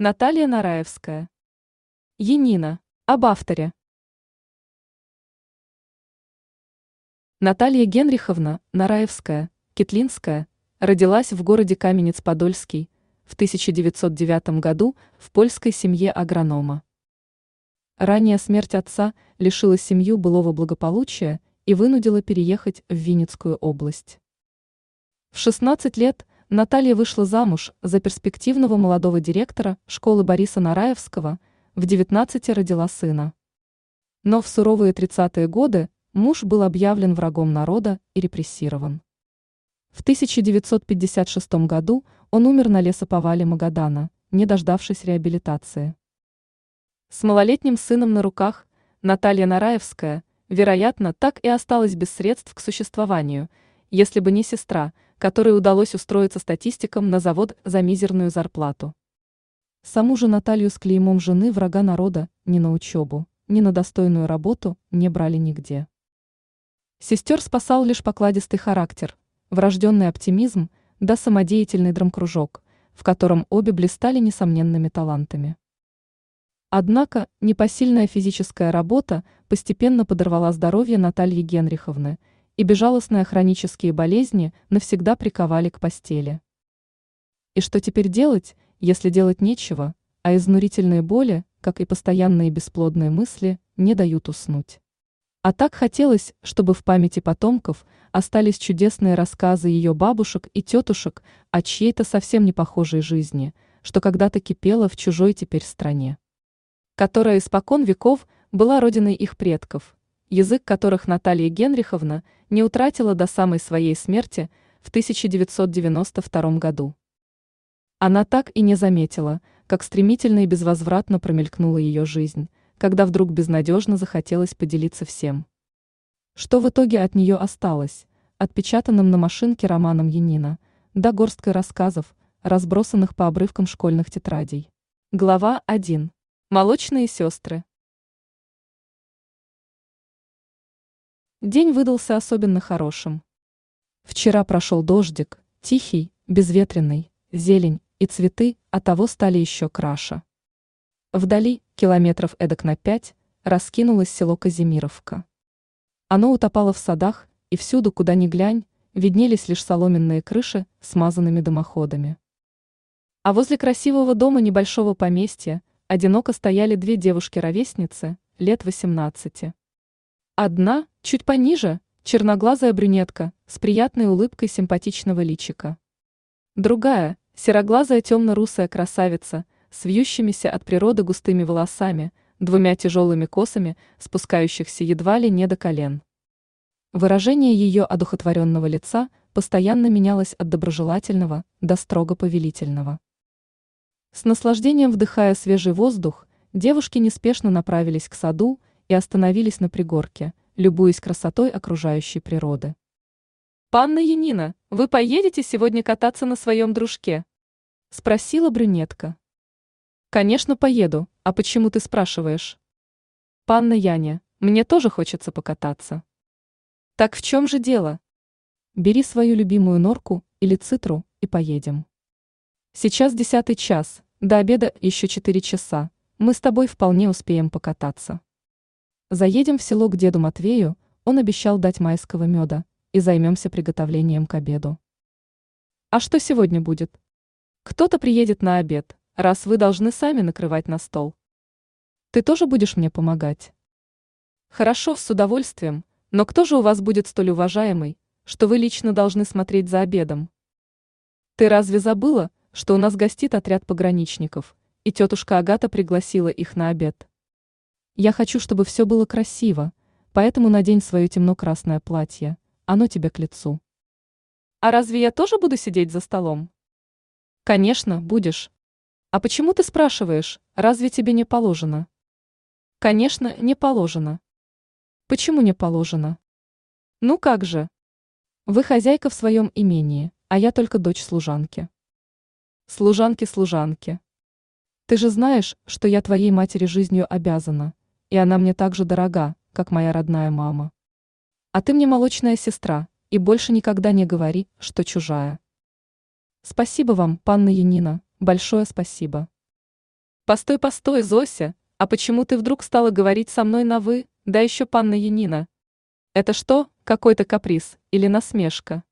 Наталья Нараевская. Янина. Об авторе. Наталья Генриховна Нараевская, Кетлинская, родилась в городе Каменец-Подольский в 1909 году в польской семье агронома. Ранняя смерть отца лишила семью былого благополучия и вынудила переехать в Винницкую область. В 16 лет Наталья вышла замуж за перспективного молодого директора школы Бориса Нараевского, в 19 родила сына. Но в суровые 30-е годы муж был объявлен врагом народа и репрессирован. В 1956 году он умер на лесоповале Магадана, не дождавшись реабилитации. С малолетним сыном на руках Наталья Нараевская, вероятно, так и осталась без средств к существованию, если бы не сестра, которой удалось устроиться статистиком на завод за мизерную зарплату. Саму же Наталью с клеймом жены врага народа ни на учебу, ни на достойную работу не брали нигде. Сестер спасал лишь покладистый характер, врожденный оптимизм да самодеятельный драмкружок, в котором обе блистали несомненными талантами. Однако непосильная физическая работа постепенно подорвала здоровье Натальи Генриховны, и безжалостные хронические болезни навсегда приковали к постели. И что теперь делать, если делать нечего, а изнурительные боли, как и постоянные бесплодные мысли, не дают уснуть? А так хотелось, чтобы в памяти потомков остались чудесные рассказы ее бабушек и тетушек о чьей-то совсем не похожей жизни, что когда-то кипела в чужой теперь стране, которая испокон веков была родиной их предков, язык которых Наталья Генриховна не утратила до самой своей смерти в 1992 году. Она так и не заметила, как стремительно и безвозвратно промелькнула ее жизнь, когда вдруг безнадежно захотелось поделиться всем, что в итоге от нее осталось, отпечатанным на машинке романом Янина, да горсткой рассказов, разбросанных по обрывкам школьных тетрадей. Глава 1. Молочные сестры. День выдался особенно хорошим. Вчера прошел дождик, тихий, безветренный, зелень и цветы оттого стали еще краше. Вдали, километров эдак на 5, раскинулось село Казимировка. Оно утопало в садах, и всюду, куда ни глянь, виднелись лишь соломенные крыши с смазанными дымоходами. А возле красивого дома небольшого поместья одиноко стояли две девушки-ровесницы, лет 18. Одна, чуть пониже, черноглазая брюнетка с приятной улыбкой симпатичного личика. Другая, сероглазая темно-русая красавица с вьющимися от природы густыми волосами, двумя тяжелыми косами, спускающихся едва ли не до колен. Выражение ее одухотворенного лица постоянно менялось от доброжелательного до строго повелительного. С наслаждением вдыхая свежий воздух, девушки неспешно направились к саду и остановились на пригорке, любуясь красотой окружающей природы. «Панна Янина, вы поедете сегодня кататься на своем дружке?» – спросила брюнетка. «Конечно, поеду, а почему ты спрашиваешь?» «Панна Яня, мне тоже хочется покататься». «Так в чем же дело?» «Бери свою любимую норку или цитру и поедем. Сейчас 10 час, до обеда еще 4 часа, мы с тобой вполне успеем покататься. Заедем в село к деду Матвею, он обещал дать майского меда, и займемся приготовлением к обеду». «А что сегодня будет?» «Кто-то приедет на обед, раз вы должны сами накрывать на стол. Ты тоже будешь мне помогать?» «Хорошо, с удовольствием, но кто же у вас будет столь уважаемый, что вы лично должны смотреть за обедом? Ты разве забыла, что у нас гостит отряд пограничников, и тетушка Агата пригласила их на обед? Я хочу, чтобы все было красиво, поэтому надень свое темно-красное платье, оно тебе к лицу». «А разве я тоже буду сидеть за столом?» «Конечно, будешь. А почему ты спрашиваешь, разве тебе не положено?» «Конечно, не положено». «Почему не положено?» «Ну как же? Вы хозяйка в своем имении, а я только дочь служанки». «Служанки. Ты же знаешь, что я твоей матери жизнью обязана, и она мне так же дорога, как моя родная мама. А ты мне молочная сестра, и больше никогда не говори, что чужая». «Спасибо вам, панна Янина, большое спасибо». Постой, постой, Зося, а почему ты вдруг стала говорить со мной на «вы», да еще панна Янина? Это что, какой-то каприз или насмешка?